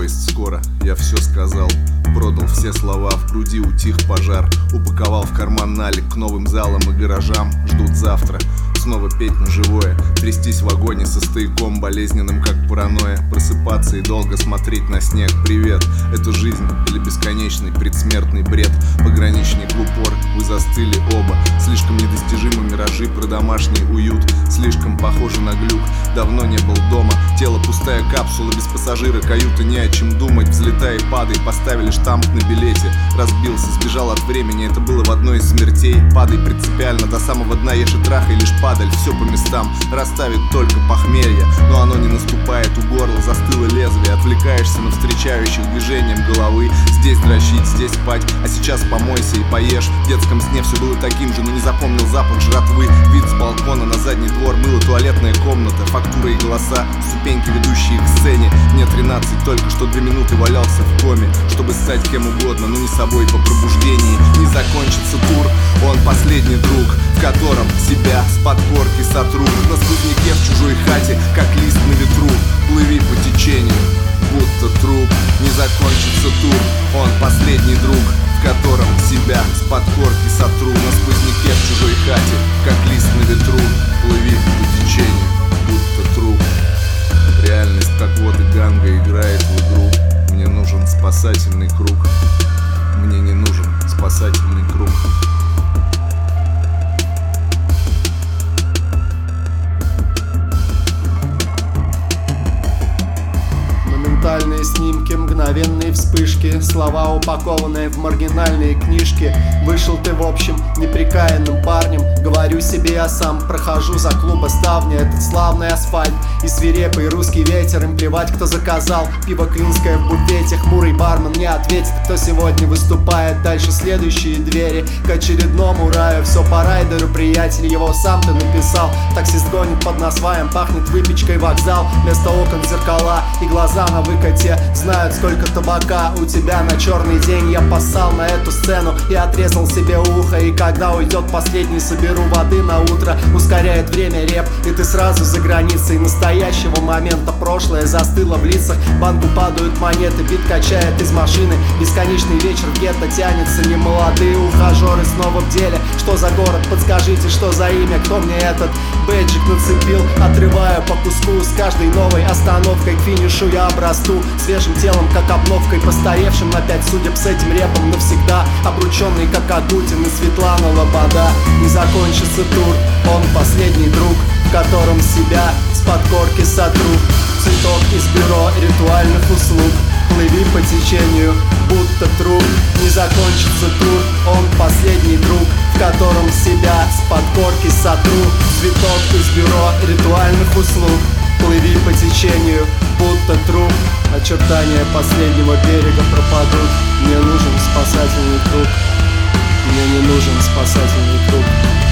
Поезд скоро, я все сказал. Продал все слова, в груди утих пожар. Упаковал в карман налик к новым залам и гаражам. Ждут завтра снова петь на живое, трястись в вагоне со стояком болезненным, как паранойя. Просыпаться и долго смотреть на снег. Привет, это жизнь или бесконечный предсмертный бред? Пограничник в упор, вы застыли оба. Слишком недостижимы миражи про домашний уют. Слишком похоже на глюк, давно не был дома. Тело пустая капсула, без пассажира, каюта, не о чем думать. Взлетай и падай, поставили штамп на билете. Разбился, сбежал от времени, это было в одной из смертей. Падай принципиально, до самого дна ешь и трахай лишь падаль. Все по местам, расставит только похмелье. Но оно не наступает, у горла застыло лезвие. Отвлекаешься на встречающих движением головы. Здесь дрочить, здесь спать, а сейчас помойся и поешь. В детском сне все было таким же, но не запомнил запах жратвы. Вид с балкона на задний двор, мыло, туалетная комната, фактура и голоса, ступеньки, ведущие к сцене. Мне 13, только что 2 минуты валялся в коме, чтобы стать кем угодно, но не собой по пробуждении. Не закончится тур, он последний друг, в котором себя с подкорки сотру. На сквозняке в чужой хате, как лист на ветру. Плыви по течению, будто труп. Не закончится тур, он последний друг, в котором себя с подкорки сотру. На сквозняке в чужой хате, как лист на ветру. Плыви по течению, будто труп. Реальность, как воды Ганга, играет в игру. Мне нужен спасательный круг. Мне не нужен спасательный круг. Моментальные снимки, мгновенные вспышки, слова, упакованные в маргинальные книжки. Вышел ты в общем неприкаянным парнем. Говорю себе, я сам прохожу за клуба ставня. Этот славный асфальт и свирепый русский ветер. Им плевать, кто заказал пиво клинское в буфете. Хмурый бармен не ответит, кто сегодня выступает. Дальше следующие двери к очередному раю. Все по райдеру, приятель, его сам ты написал. Таксист гонит под насваем, пахнет выпечкой вокзал. Вместо окон зеркала и глаза на выкате. Знают, сколько табака у тебя на черный день. Я поссал на эту сцену и отрезал себе ухо. И когда уйдет последний, соберу воды на утро. Ускоряет время реп, и ты сразу за границей настоящего момента. Прошлое застыло в лицах, в банку падают монеты. Бит качает из машины, бесконечный вечер в гетто тянется. Немолодые ухажеры снова в деле. Что за город, подскажите, что за имя? Кто мне этот бэджик нацепил? Отрываю по куску, с каждой новой остановкой к финишу я обрасту свежим телом, как обновкой, постаревшим на 5 судеб с этим репом навсегда. Обрученный, как Агутин и Светлана Лобода. Не закончится тур, он последний друг, в котором себя с подкорки сотру. Цветок из бюро ритуальных услуг. Плыви по течению, будто труп. Не закончится тур, он последний друг, в котором себя с подкорки сотру. Цветок из бюро ритуальных услуг. Плыви по течению, будто труп. Очертания последнего берега пропадут. Мне нужен спасательный круг. Мне не нужен спасательный круг.